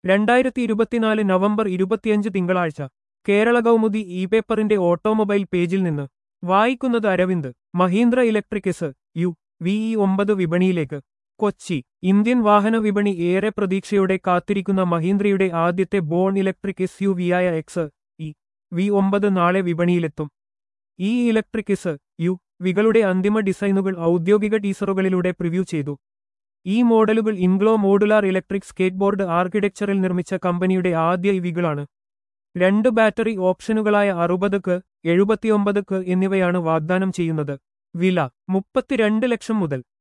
2024 November 25 തിങ്കളാഴ്ച Kerala Kaumudi e പേപ്പറിന്റെ automobile പേജിൽ നിന്ന് വായിക്കുന്നത് Aravind. Mahindra electric S U VE9 വിപണിയിലേക്ക്. കൊച്ചി. ഇന്ത്യൻ വാഹന വിപണി ഏറെ പ്രതീക്ഷയോടെ കാത്തിരിക്കുന്ന മഹീന്ദ്രയുടെ ആദ്യത്തെ ബോൺ ഇലക്ട്രിക് SUVയായ XE-V9 നാളെ വിപണിയിലെത്തും. ഈ ഇലക്ട്രിക് SUVകളുടെ അന്തിമ ഡിസൈനുകൾ ഔദ്യോഗിക ടീസറുകളിലൂടെ പ്രിവ്യൂ ചെയ്തു. ഈ മോഡലുകൾ ഇൻഗ്ലോ മോഡുലാർ ഇലക്ട്രിക് സ്കേറ്റ്ബോർഡ് ആർക്കിടെക്ചറിൽ നിർമ്മിച്ച കമ്പനിയുടെ ആദ്യ ഇവികളാണ്. 2 ബാറ്ററി ഓപ്ഷനുകളായ 60K, 79K എന്നിവയാണ് വാഗ്ദാനം ചെയ്യുന്നത്. വില 32 ലക്ഷം മുതൽ.